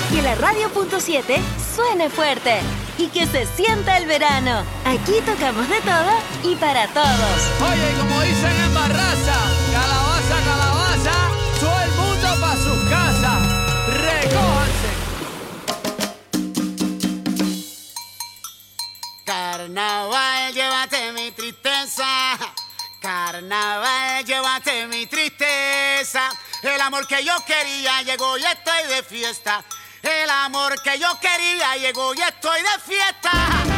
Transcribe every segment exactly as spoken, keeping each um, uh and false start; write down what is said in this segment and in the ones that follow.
Que la radio punto siete suene fuerte y que se sienta el verano. Aquí tocamos de todo y para todos. Oye, como dicen en Barraza, calabaza, calabaza, todo el mundo pa' sus casas. Recójanse. Carnaval, llévate mi tristeza. Carnaval, llévate mi tristeza. El amor que yo quería llegó y estoy de fiesta. El amor que yo quería llegó y estoy de fiesta.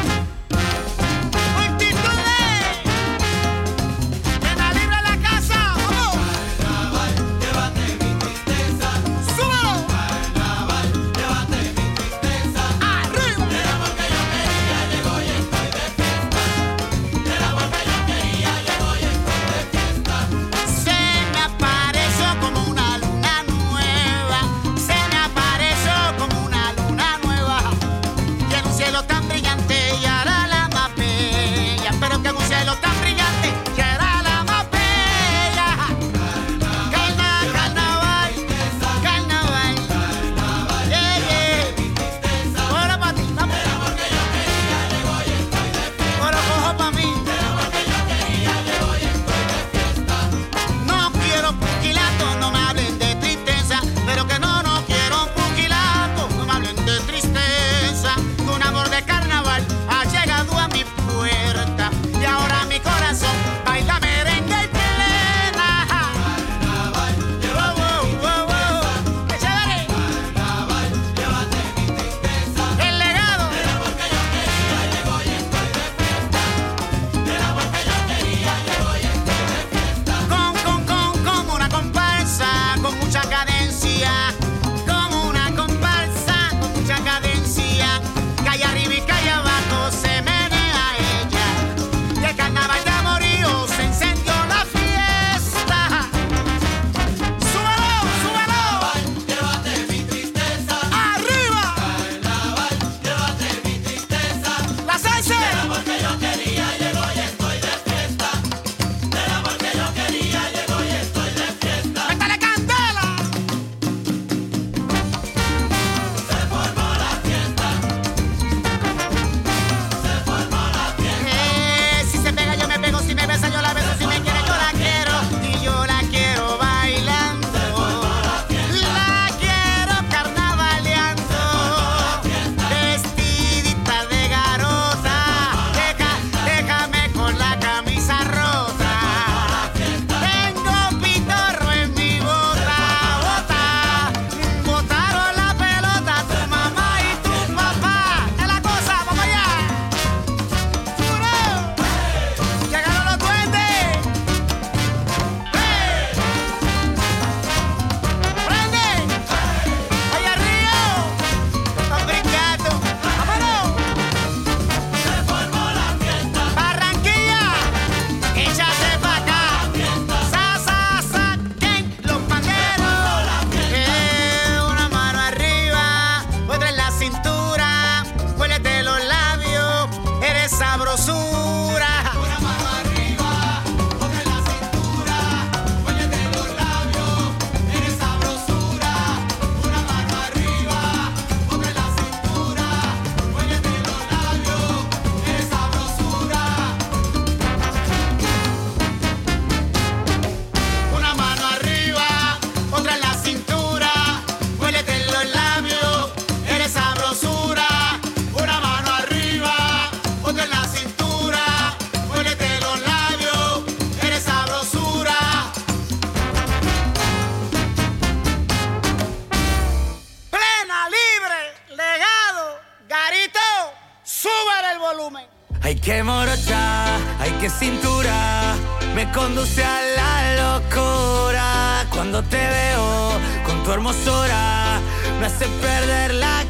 Hay que morocha, hay que cintura, me conduce a la locura. Cuando te veo con tu hermosura, me hace perder la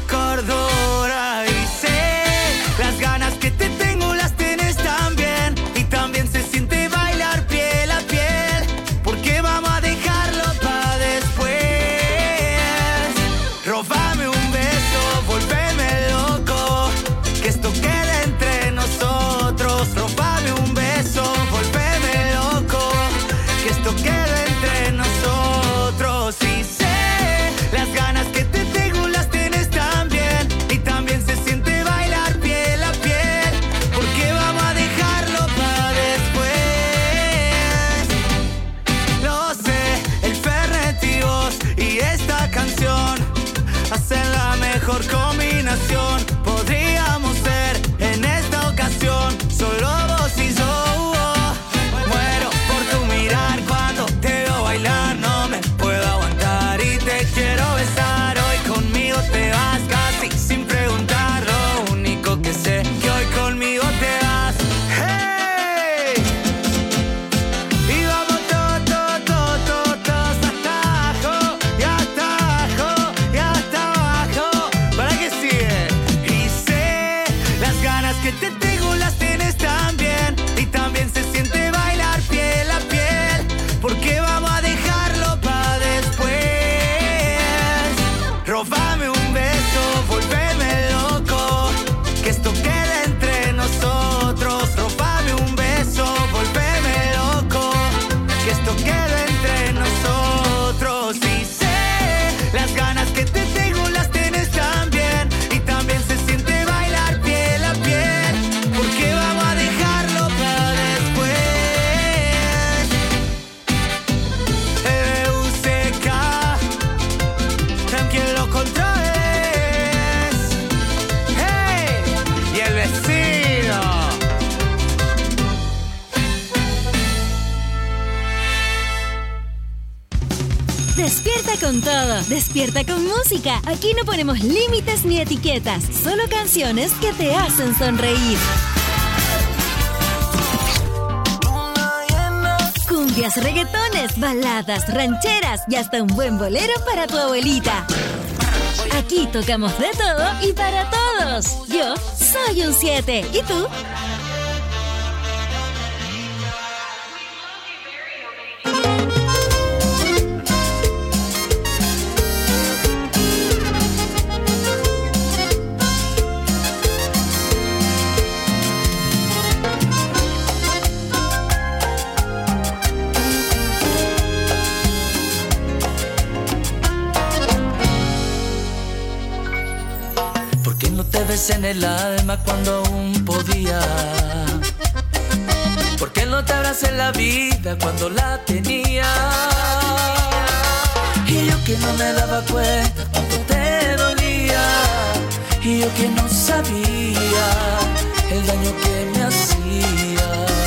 cordura. Y sé, las ganas que te tengo las tienes también. Y también se siente bailar piel a piel, porque vamos a dejarlo para después. Róbame un beso, volveme loco, que esto quede entre nosotros. Róbame un beso, volveme loco, que esto quede entre nosotros. Y sé, las ganas que te tengo las tienes también. Despierta con todo. Despierta con música. Aquí no ponemos límites ni etiquetas. Solo canciones que te hacen sonreír. Cumbias, reggaetones, baladas, rancheras y hasta un buen bolero para tu abuelita. Aquí tocamos de todo y para todos. Yo soy un siete. ¿Y tú? En el alma cuando aún podía. ¿Por qué no te abracé en la vida cuando la tenía? Y yo que no me daba cuenta cuánto te dolía. Y yo que no sabía el daño que me hacía.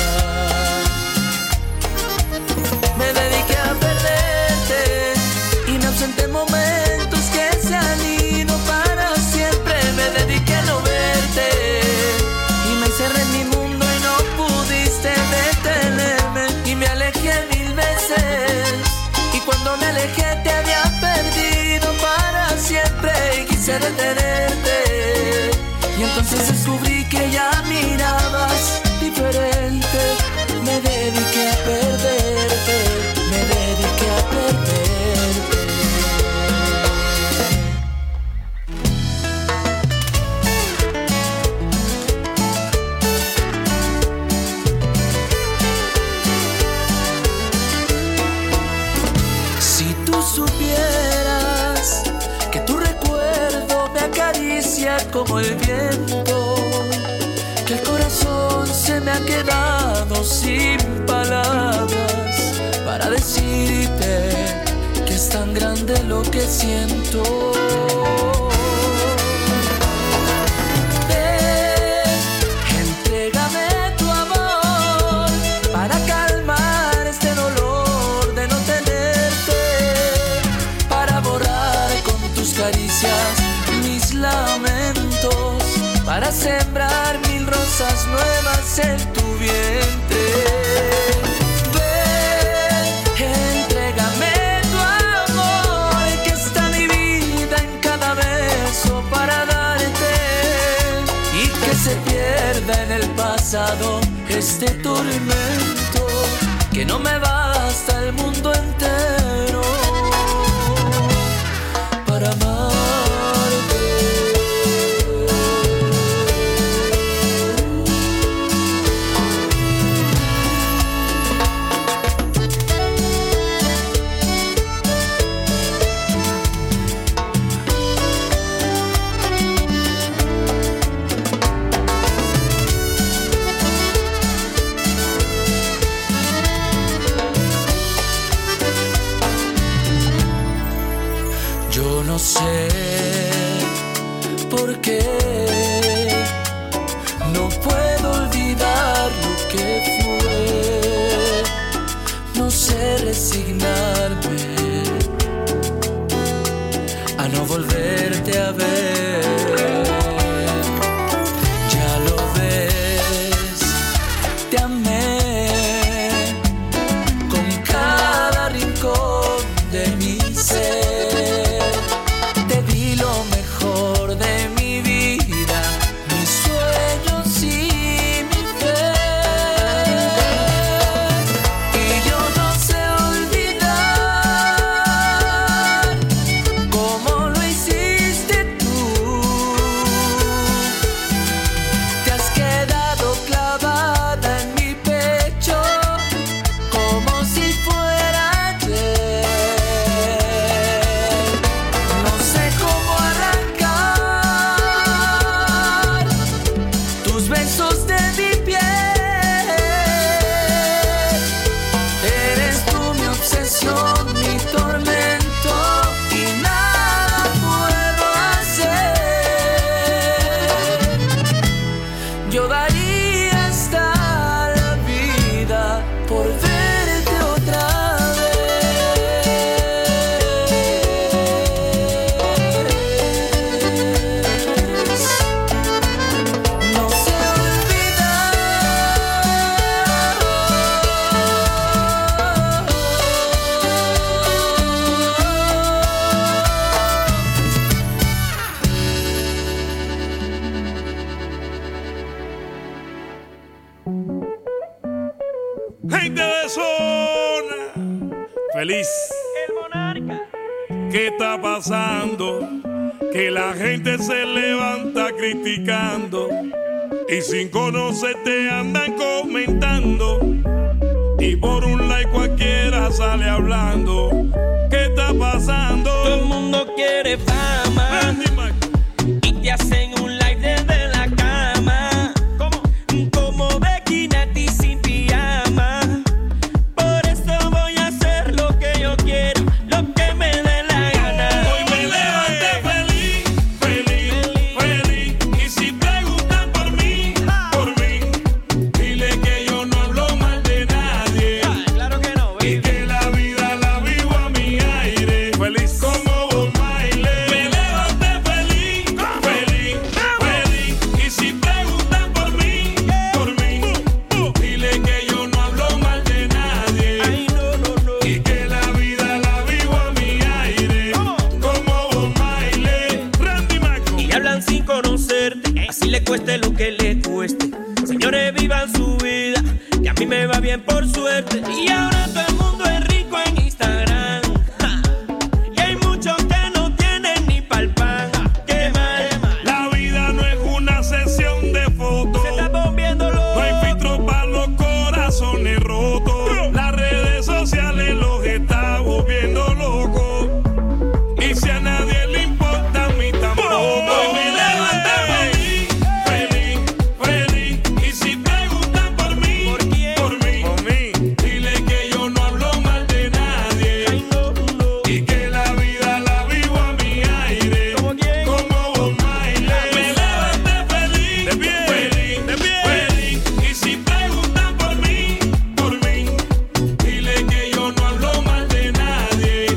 Me dediqué a perderte y me ausenté en momentos que se han ido para siempre. Me dediqué a no verte y me encerré en mi mundo y no pudiste detenerme. Y me alejé mil veces y cuando me alejé te había perdido para siempre. Y quise detenerte y entonces descubrí que ya mirabas diferente. Me dediqué a perderte, me dediqué a perderte. Como el viento, que el corazón se me ha quedado sin palabras para decirte que es tan grande lo que siento. Ven, entrégame tu amor para calmar este dolor de no tenerte, para borrar con tus caricias mis lamentos, para sembrar mil rosas nuevas en tu vientre. Ven, entrégame tu amor, que está mi vida en cada beso para darte, y que se pierda en el pasado este tormento, que no me basta el mundo entero para amar. No sé por qué no puedo olvidar lo que fue. No sé resignarme a no volverte a ver. Ya lo ves, te amé con cada rincón de mi ser. por verte otra vez. Gente de zona, feliz. El monarca. ¿Qué está pasando? Que la gente se levanta criticando y sin conocerte andan comentando. Y por un like cualquiera sale hablando. ¿Qué está pasando? Todo el mundo quiere fama y te hacen un live desde la cama. ¿Cómo? Como Becky Nati sin pijama. Por eso voy a hacer lo que yo quiero, lo que me dé la gana. Hoy me levanté feliz, feliz, feliz. Y si preguntan por mí, por mí, dile que yo no hablo mal de nadie. Claro que no, baby. Y que la vida la vivo a mi aire. Feliz como Bob Marley. Me levanté feliz, feliz, feliz. Y si preguntan por mí, por mí, dile que yo no hablo mal de nadie. Ay, no, no, no. Y que la vida la vivo a mi aire. Como Bob Marley. Randy Marco. Y hablan sin conocerte, así le cueste lo que le cueste. Señores, vivan su vida, que a mí me va bien por suerte. Y ahora todo el mundo es rico en Instagram. Ja. Y hay muchos que no tienen ni pa'l pan. Qué mal. La vida no es una sesión de fotos. Se está volviendo loco. No hay filtro para los corazones rotos. Las redes sociales los está volviendo locos. Y si a nadie le importa, a mí tampoco. Hoy me levanté feliz, feliz, feliz. Y si preguntan por mí, ¿Por quién? por mí, por mí, dile que yo no hablo mal de nadie. Ay, no, no. Y que la vida la vivo a mi aire. ¿Cómo quién? Como Bob Marley. Me levanté feliz, de pie, feliz, de pie, feliz. Y si preguntan por mí, por mí, dile que yo no hablo mal de nadie.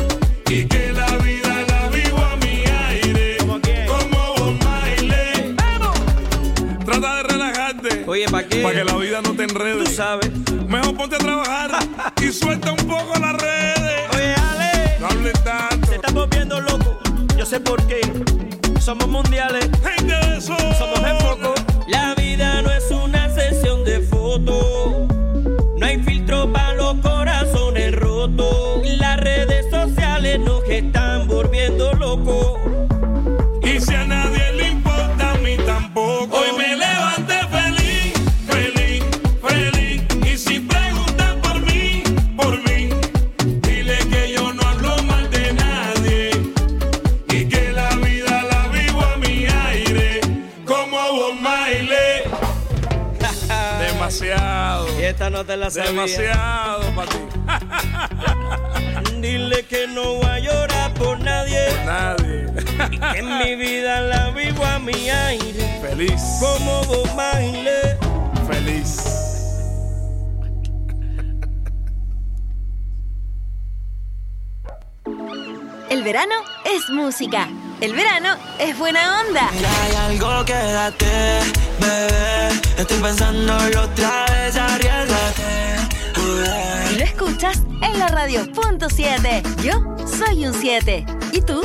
Y que la vida la vivo a mi aire. ¿Cómo quién? Como Bob Marley. ¡Vamos! Trata de relajarte. Oye, ¿para qué? Para que la vida no te enrede. Tú sabes. Mejor ponte a trabajar y suelta un poco las redes. Oye, Ale, No hables tanto. se está volviendo loco. Yo sé por qué. Somos mundiales. Gente de zona. Somos de foco. La vida no es una sesión de fotos. No hay filtro para los corazones rotos. Las redes sociales nos están volviendo locos. Y si a nadie le importa, a mí tampoco. Hoy me levanté feliz, feliz, feliz. Y si preguntan por mí, por mí, dile que yo no hablo mal de nadie. Y que la vida la vivo a mi aire. Como Bob Marley. Demasiado. Y esta no te la sabía. Demasiado para ti. Dile que no voy a llorar por nadie. Nadie. Y que en mi vida la vivo a mi aire. Feliz. Como Bob Marley. Feliz. El verano es música. El verano es buena onda. Ya hay algo, quédate, bebé. Estoy pensándolo otra vez, arriesgate. Y lo escuchas en la radio punto siete. Yo soy un siete. ¿Y tú?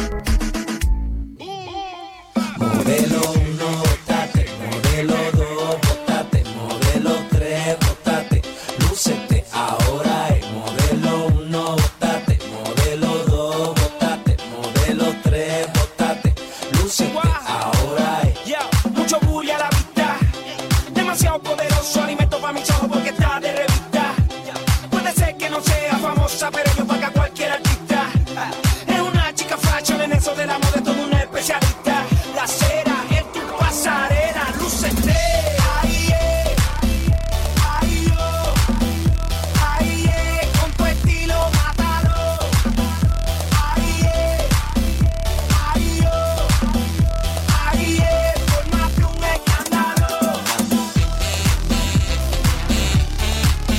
Modelo uno, bótate. Modelo dos, bótate. Modelo tres, bótate. Lúcete, ahora es modelo uno, bótate. Modelo dos, bótate. Modelo tres, bótate. Lúcete, ahora es. Yeah, mucho bully a la vista. Demasiado poderoso, alimento para mis ojos porque está de revista. Puede ser que no sea famosa, pero yo paga cualquier artista. Es una chica fashion, en eso de la moda es todo un especialista. La cera en tu pasarela, lúcete. Ahí es, ahí yo, ahí es, con tu estilo mátalo. Ahí es, ahí yo, ahí es, por más que un escándalo.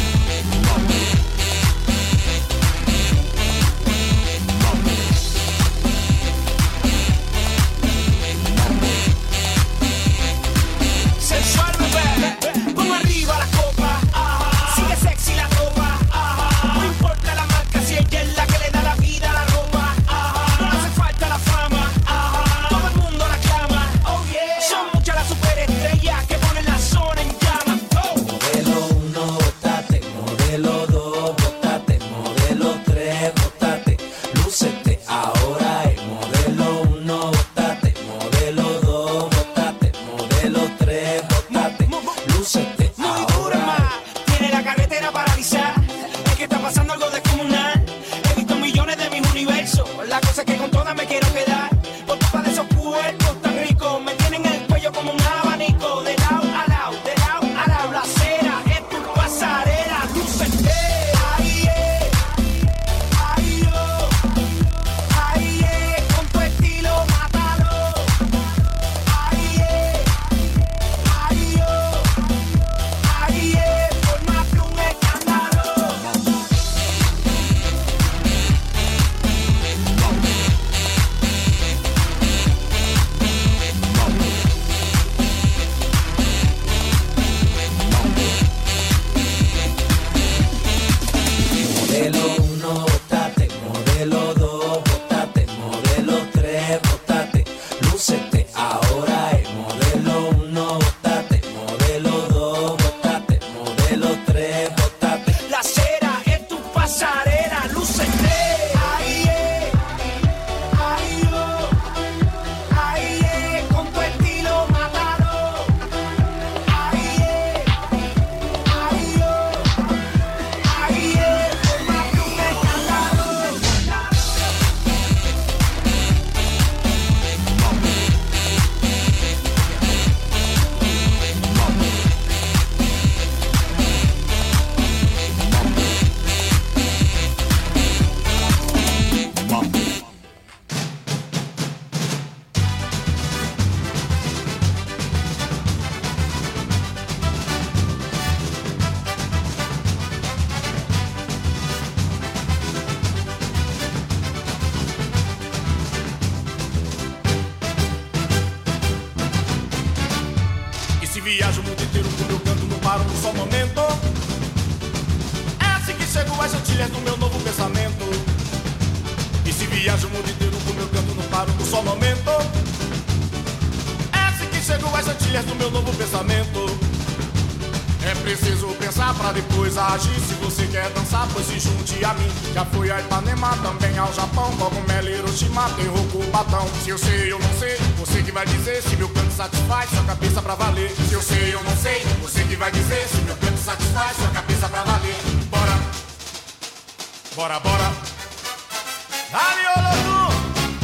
antilhas do meu novo pensamento. E se viajo o mundo inteiro com meu canto, não paro por só um momento. É assim que chego às antilhas do meu novo pensamento. É preciso pensar pra depois agir. Se você quer dançar, pois se junte a mim. Já fui a Ipanema, também ao Japão, Cogumelo, Hiroshima, Terro, Cubatão. Se eu sei, eu não sei, você que vai dizer. Se meu canto satisfaz sua cabeça pra valer. Se eu sei, eu não sei, você que vai dizer. Se meu canto satisfaz sua cabeça pra valer. Bora, bora, bora. Dale, Olodum!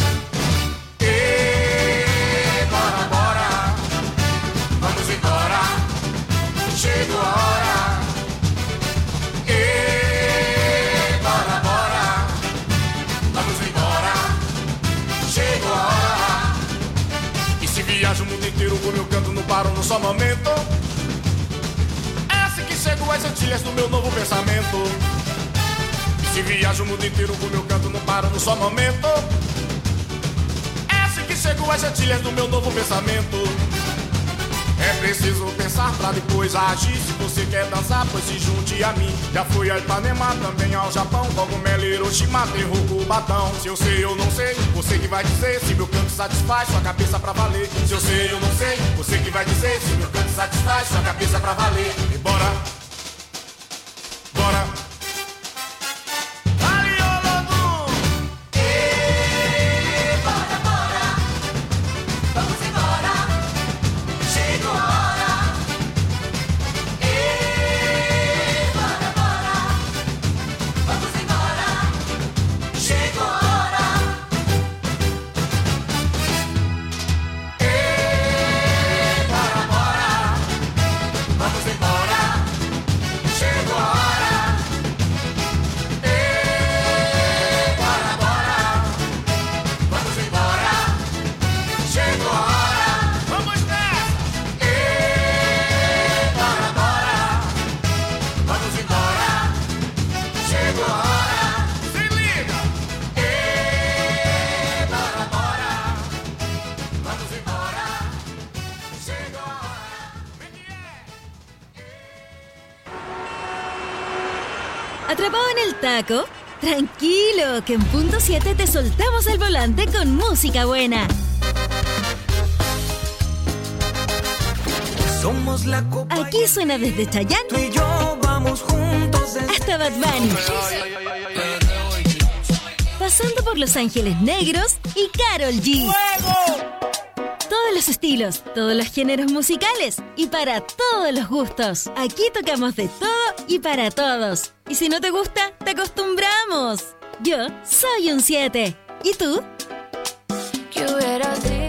E bora, bora. Vamos embora. Chegou a hora. E bora, bora. Vamos embora. Chegou a hora. E se viajo o mundo inteiro com meu canto, não paro num só momento. É assim que chego às antilhas do meu novo pensamento. E se viajo o mundo inteiro com meu canto, não paro num só momento. É assim que chego às antilhas do meu novo pensamento. É preciso pensar pra depois agir. Se você quer dançar, pois se junte a mim. Já fui a Ipanema, também ao Japão, Cogumelo, Hiroshima, Terro, Cubatão. Se eu sei, eu não sei, você que vai dizer. Se meu canto satisfaz sua cabeça pra valer. Se eu sei, eu não sei, você que vai dizer. Se meu canto satisfaz sua cabeça pra valer. E bora, bora. ¿Atrapado en el taco? Tranquilo, que en punto siete te soltamos el volante con música buena. Somos la copa. Aquí suena desde Chayanne Tú y yo vamos juntos desde hasta Bad Bunny, pasando por Los Ángeles Negros y Karol G. Todos los estilos, todos los géneros musicales y para todos los gustos. Aquí tocamos de todo y para todos. Y si no te gusta, te acostumbramos. Yo soy un siete. ¿Y tú? ¿Qué hubiera sido?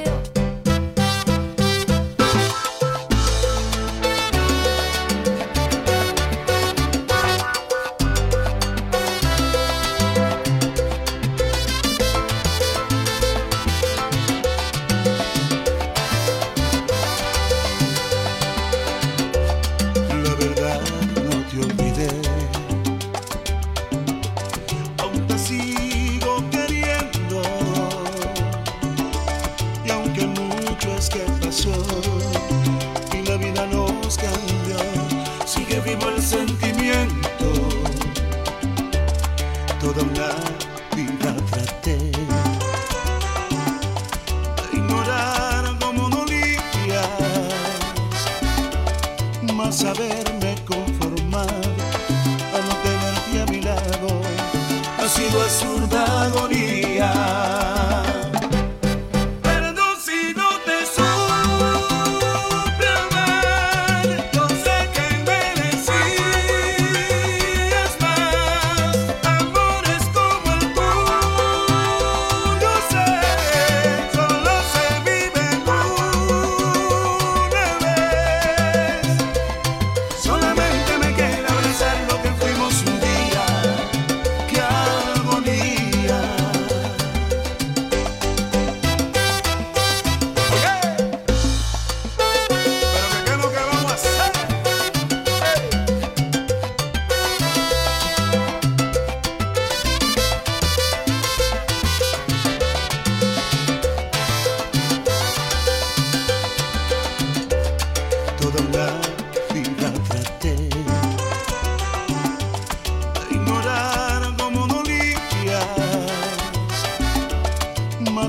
Toda una vida traté de ignorar como no lidias, mas haberme conformado a no tenerte a mi lado ha sido absurda agonía.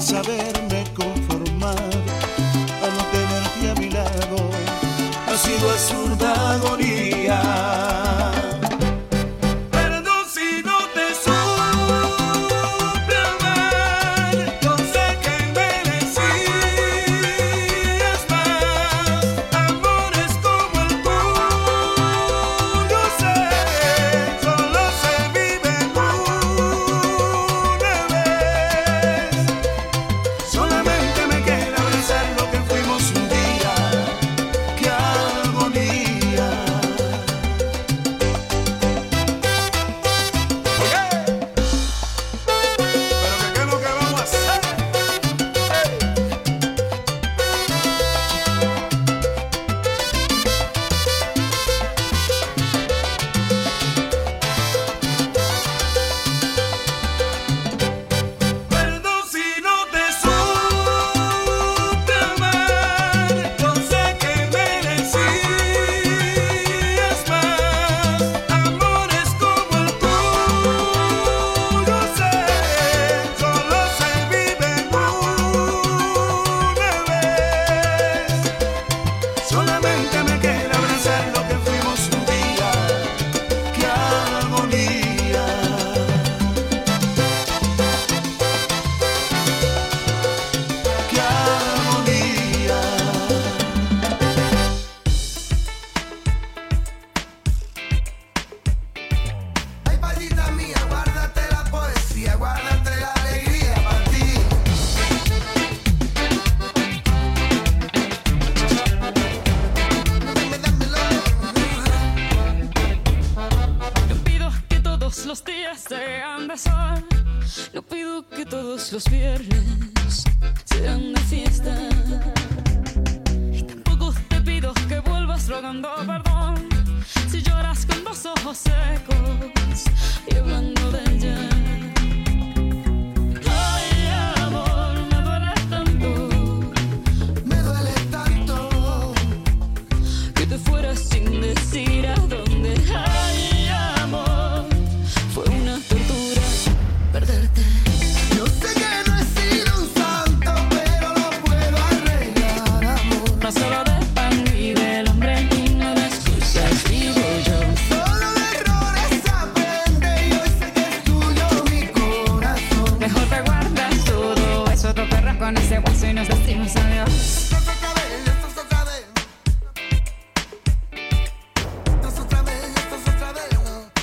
jamás haberme conformado a no tenerte a mi lado. Ha sido absurda agonía. Perdón si no te supe amar, yo sé que merecías más. Amores como el tuyo, sé, solo se vive una vez. Solamente me queda abrazar lo que fuimos un día. ¡Qué agonía! Oye, pero que qué es lo que vamos a hacer. Perdón si no te supe amar, yo sé que merecías más. Amores como el tuyo, sé, solo se vive una vez. Solamente me queda abrazar lo que fuimos un día. ¡Qué agonía! ¡Qué agonía! Ay, payita mía, guárdate la poesía, guárdate la alegría para ti. Dame, dámelo. No pido que todos los días sean de sol. No pido que todos los viernes sean de fiesta. Y tampoco te pido que vuelvas rogando perdón si lloras con los ojos secos y hablando de ella. Ay, amor, me duele tanto Me duele tanto. que te fueras sin decir a dónde. Ay, amor, fue una tortura perderte. Yo sé que no he sido un santo, pero lo puedo arreglar, amor. No solo de pan y del hombre y no de excusas vivo yo. Solo de errores aprende y hoy sé que es tuyo mi corazón. Mejor te guardas todo eso, otro perro con ese hueso y nos decimos adiós. Esto es otra vez, esto es otra vez. Esto es otra vez, esto es otra vez.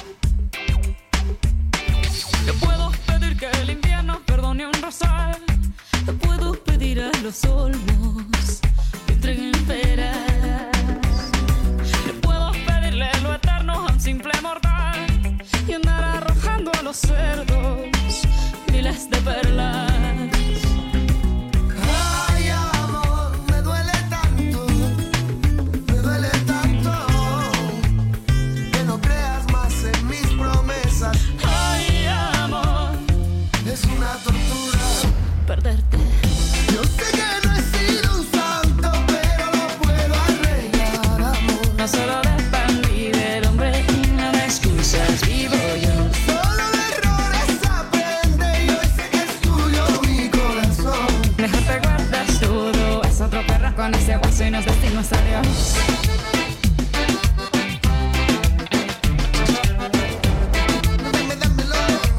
Yo puedo pedir que el invierno perdone un rosal. Te puedo pedir a los olmos que entreguen peras. Le puedo pedirle lo eterno a un simple mortal y andar arrojando a los cerdos miles de perlas. Ay, amor, me duele tanto, me duele tanto que no creas más en mis promesas. Ay, amor, Es una tortura. perderte. Yo sé que no he sido un santo, pero lo puedo arreglar, amor. No solo de pan y del hombre y no de excusas vivo yo. Solo de errores aprende y hoy sé que es tuyo mi corazón. Mejor te guardas todo, es otro perro con ese hueso y nos decimos adiós. Dame, dámelo.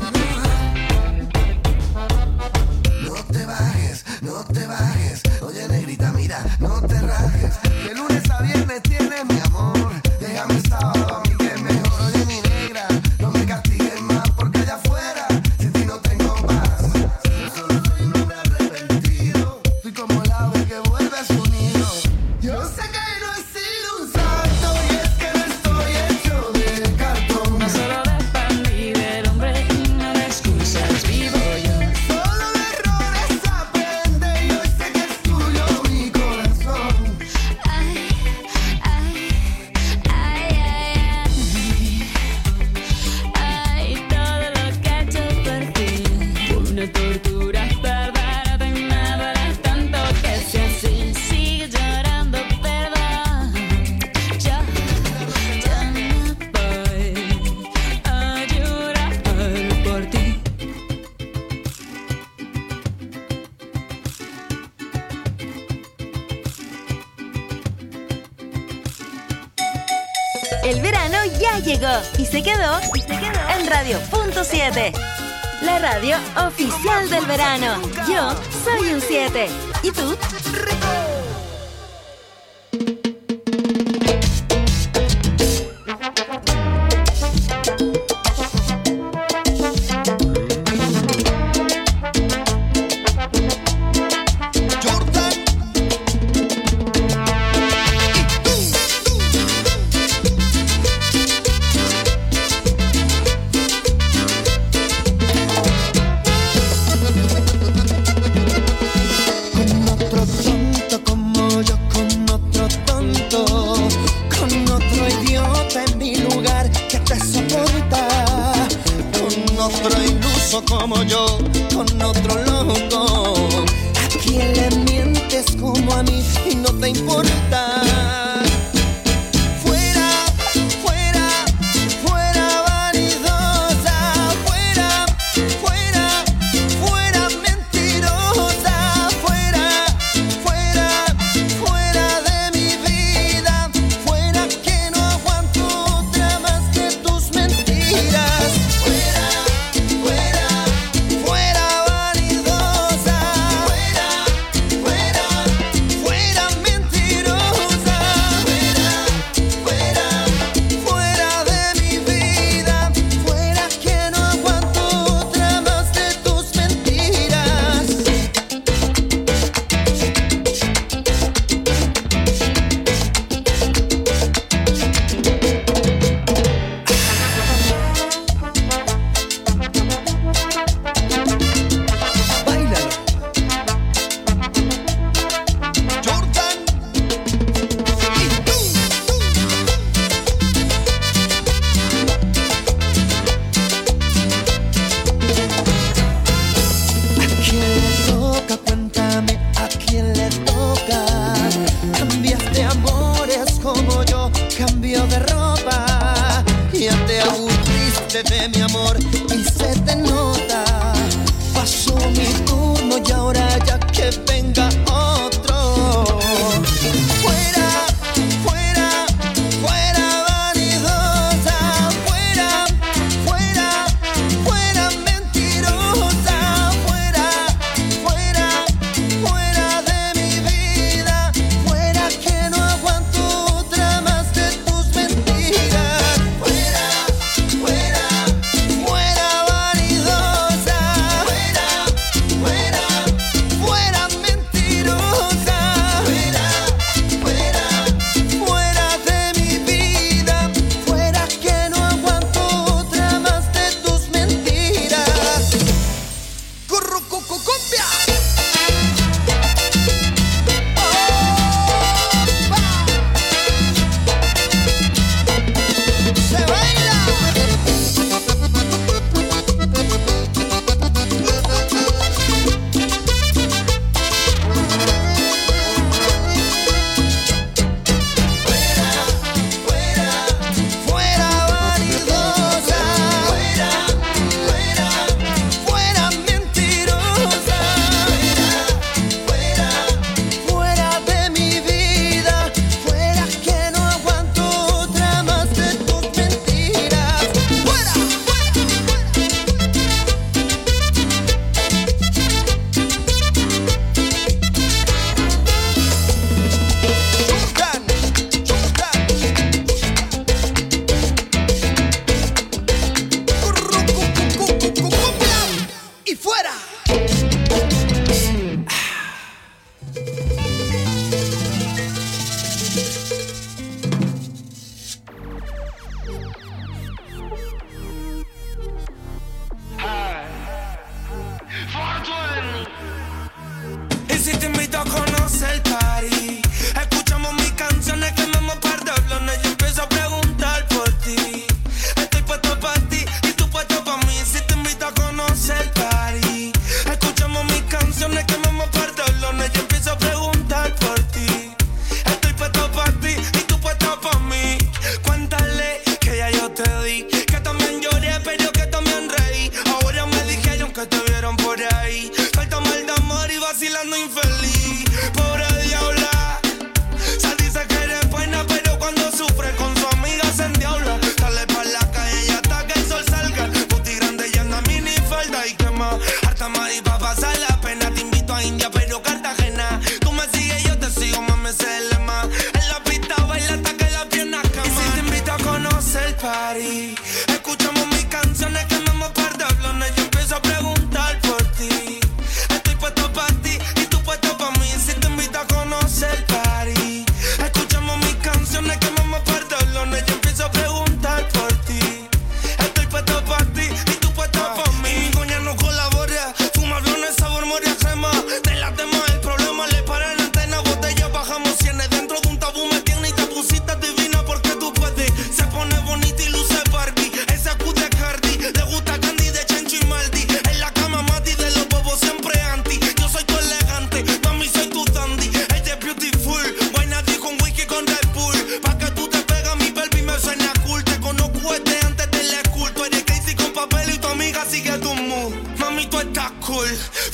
No te bajes, no te bajes. Oye, negrita, mira, no te rajes. De lunes a viernes tienes mi amor. Déjame el sábado a mí que es mejor. Oye, mi negra, no me castigues más porque allá afuera sin ti no tengo paz. Yo solo soy un hombre arrepentido. Soy como el ave que vuelve a su nido. Yo sé que no he sido verano ya llegó y se quedó, y se quedó en Radio Punto siete. La radio oficial del verano. Yo soy un siete. ¿Y tú? Como yo, con otro loco. ¿A quién le mientes como a mí y no te importa? Fuera, fuera, fuera vanidosa. Fuera, fuera, fuera mentirosa. Fuera, fuera, fuera de mi vida. Fuera que no aguanto otra más de tus mentiras. Fuera. De mi amor y se te nota. Pasó mi turno y ahora ya que venga otro. Fuera, fuera, fuera vanidosa. Fuera, fuera, fuera mentirosa. Fuera, fuera, fuera de mi vida. Fuera que no aguanto otra más de tus mentiras. Fuera, fuera. Fuera vanidosa, fuera, fuera, fuera mentirosa.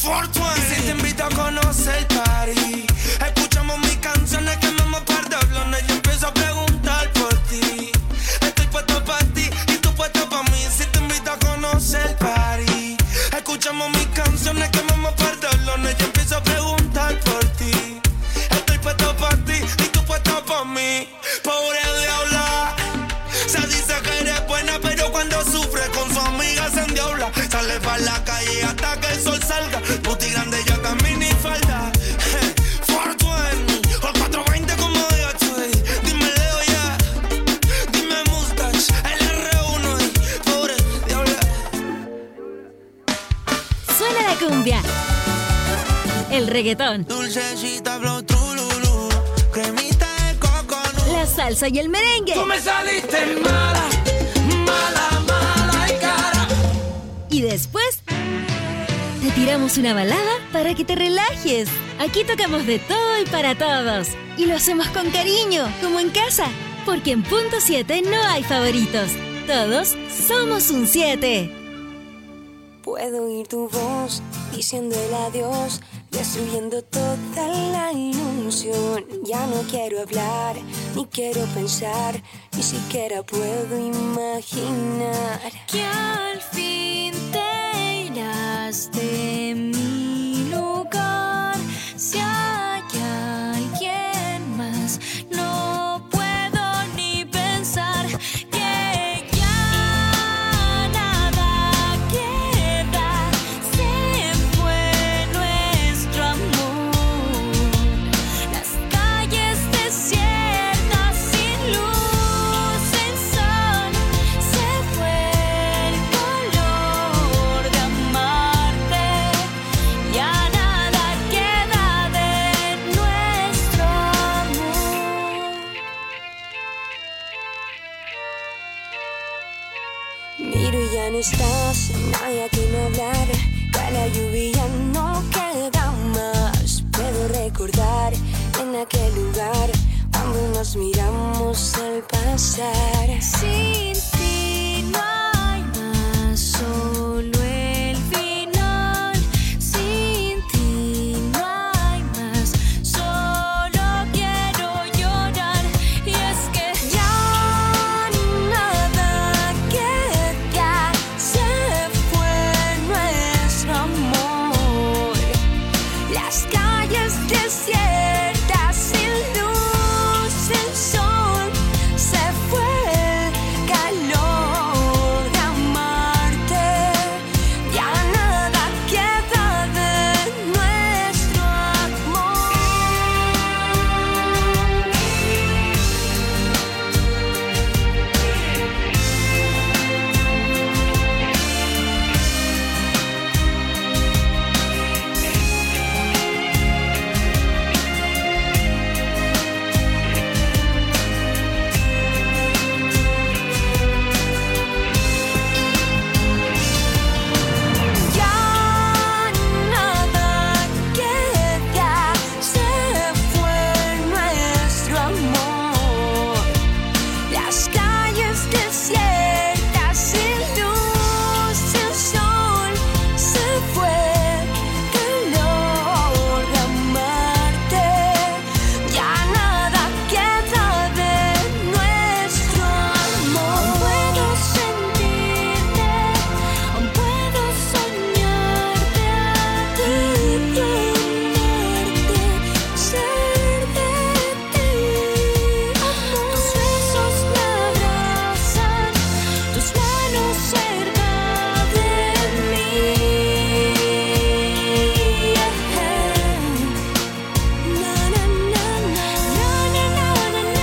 Y si te invito a conocer el party, escuchamos mis canciones, quemamos par de blones. Yo empiezo a preguntar por ti. Estoy puesto pa' ti y tú puesto pa' mí. Si te invito a conocer el party, escuchamos mis canciones, quemamos par de blones. Yo empiezo a preguntar por ti. Estoy puesto pa' ti y tú puesto pa' mí. Pobre diabla, se dice que eres buena, pero cuando sufre con su amiga se endiabla. Sale pa' la calle hasta que el sol salga. Booty grande ya camina y falda. cuatrocientos veinte o cuatrocientos veinte como digo estoy. Dime Leo ya, dime Mustache, el erre uno y pobre diabla. Suena la cumbia, el reggaetón, Dulcecita flow trululú, cremita de coco, la salsa y el merengue. Tú me saliste mala, mala, mala y cara. Y después te tiramos una balada para que te relajes. Aquí tocamos de todo y para todos. Y lo hacemos con cariño, como en casa. Porque en Punto siete no hay favoritos. Todos somos un siete. Puedo oír tu voz diciendo el adiós, destruyendo toda la ilusión. Ya no quiero hablar, ni quiero pensar, ni siquiera puedo imaginar que al fin te irás de mi lugar. Si hay alguien más, no puedo ni pensar que ya nada queda. Se fue nuestro amor, las calles desiertas sin luz, sin sol. Se fue el color de amarte, ya nada queda de nuestro amor. Miro y ya no estás, no hay a quien hablar. Ya la lluvia no queda más. Puedo recordar en aquel lugar cuando nos miramos al pasar. Sin ti no hay más, solo el final. Sin ti no hay más, solo quiero llorar. Y es que ya nada queda, se fue nuestro amor. Las calles desiertas sin luz, sin sol. Se fue el calor de amarte, ya nada queda de nuestro amor. Ya nada queda, se fue nuestro amor. Las calles desiertas sin luz, sin sol. Se fue el calor de amarte, ya nada queda de nuestro amor. Aún puedo sentirte, aún puedo soñarte a ti, tenerte, ser de ti. Tus besos me abrazan, tus manos cerca de mí. Na na na na na na na na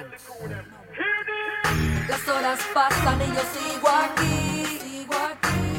Las horas pasan y yo sigo aquí, sigo aquí.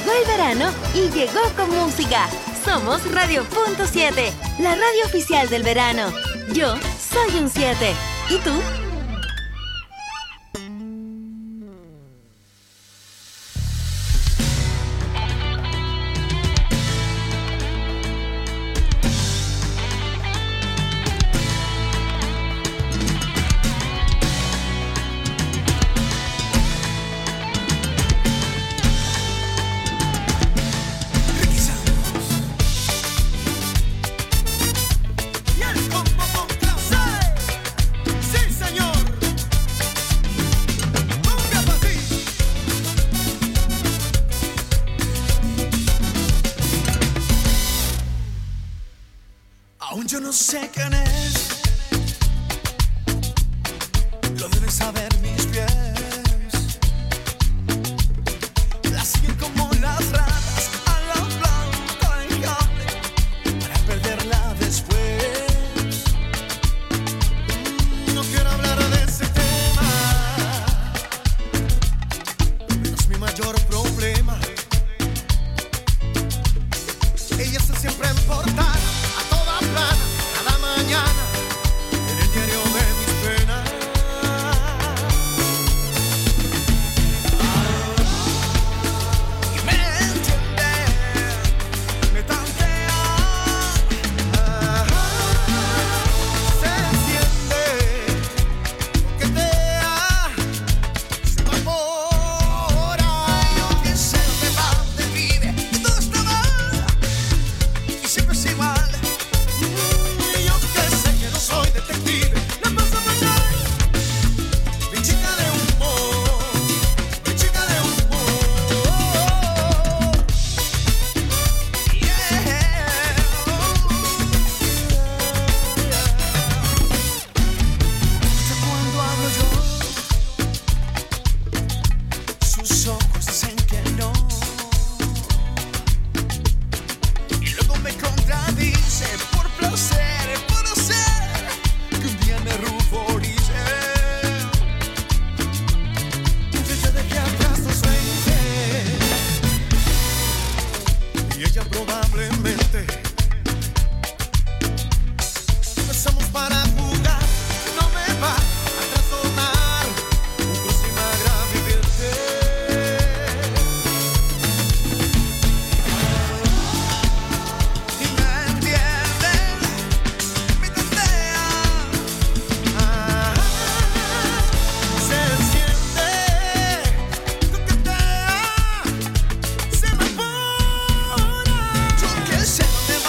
Llegó el verano y llegó con música. Somos Radio Punto siete, la radio oficial del verano. Yo soy un siete. ¿Y tú? Sí, señor. Aún yo no sé quién es, lo deben saber mis pies. La siguen como las ratas a la blanca en cable para perderla después. No quiero hablar de ese tema, no es mi mayor problema. Ella está siempre en portada, cada mañana en el diario de mis penas. Y me entiende, me tantea, se enciende, coquetea, se evapora. Yo que sé dónde va, dónde vive, y todo está mal, y siempre es igual. Soy detective, la paso fatal. Mi chica de humor, mi chica de humor. Yeah. Cuando hablo yo, sus ojos dicen que no, y luego me contradice por placer. Me ruborice. Yo ya dejé atrás los veinte y ella probablemente. Empezamos para jugar, no me va a trastornar un próxima graviviente. Y me entienden, me tantea. Se enciende, coquetea, se evapora. Yo que sé dónde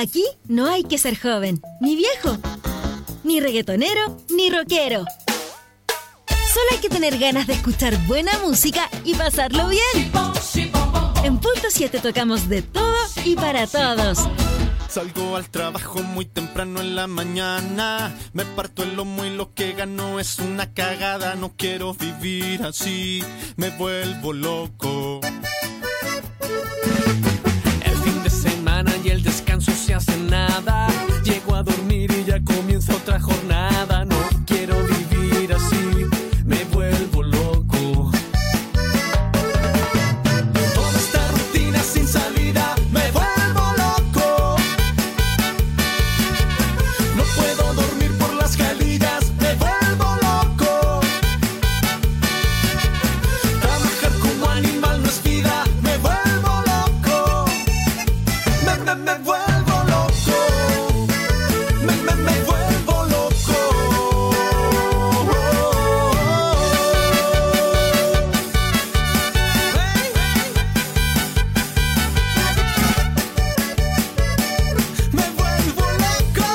Aquí no hay que ser joven, ni viejo, ni reggaetonero, ni rockero. Solo hay que tener ganas de escuchar buena música y pasarlo bien. En Punto siete tocamos de todo y para todos. Salgo al trabajo muy temprano en la mañana. Me parto el lomo y lo que gano es una cagada. No quiero vivir así, me vuelvo loco. El fin de semana y el descanso se hace nada. Llego a dormir y ya comienza otra jornada. No quiero vivir así, me vuelvo loco. Toda esta rutina sin salida me vuelvo loco. No puedo dormir por las jalillas, me vuelvo loco. Trabajar como animal no es vida, me vuelvo loco. Me, me, me vuelvo loco. Me, me, me vuelvo loco. Me vuelvo loco.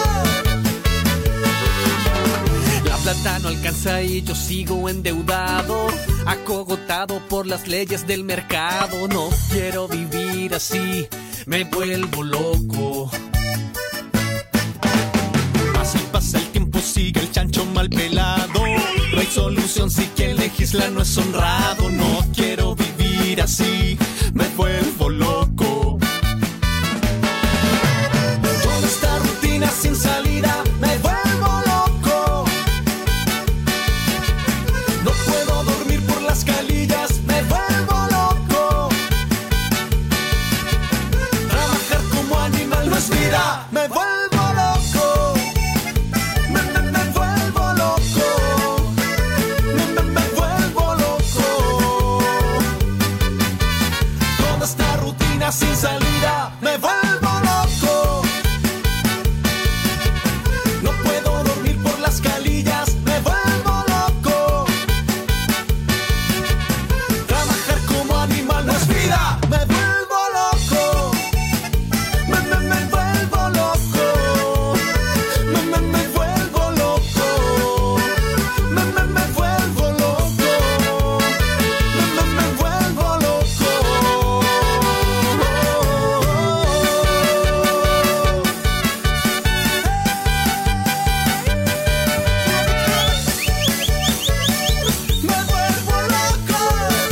La plata no alcanza y yo sigo endeudado, acogotado por las leyes del mercado. No quiero vivir así, me vuelvo loco. Así pasa el tiempo, sigue el chancho mal pelado. No hay solución si quien legisla no es honrado. No quiero vivir así, me vuelvo loco. Toda esta rutina sin salida me vuelvo loco. No puedo dormir por las calillas, me vuelvo loco. Trabajar como animal no es vida, me vuelvo loco. Me, me, me vuelvo loco. Me, me, me vuelvo loco. Toda esta rutina sin salida me vuelvo loco. No puedo dormir por las calillas, me vuelvo loco. Trabajar como animal no es vida, me vuelvo loco. Me, me, me vuelvo loco. Me, me, me vuelvo loco. Me, me, me vuelvo loco. Me, me, me vuelvo loco. Me vuelvo loco.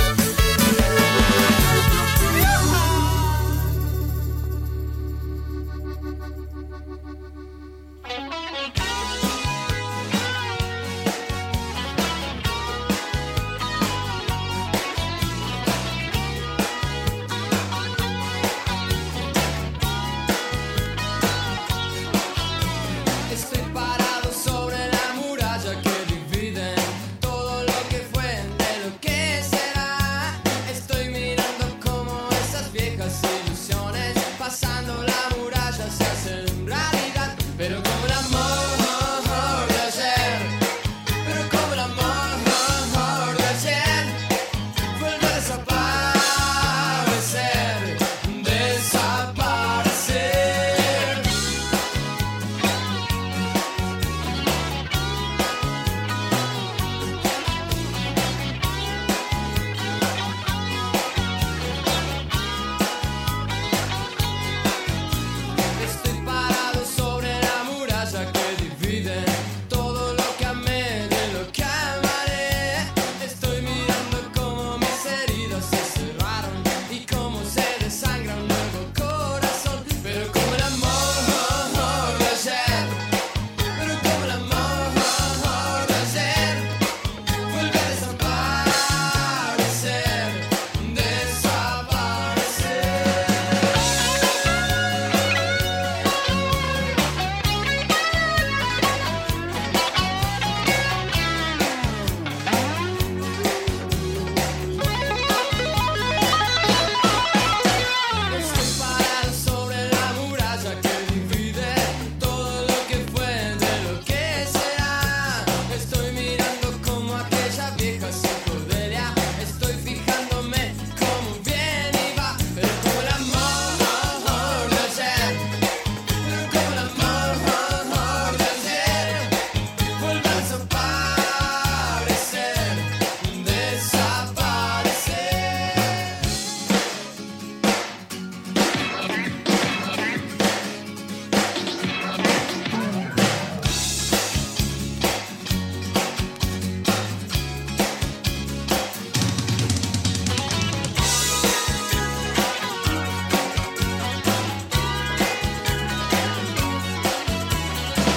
Estoy parado sobre la muralla que divide todo lo que fue de lo que será. Estoy mirando como esas viejas ilusiones pasando la muralla se hacen realidad, pero con amor.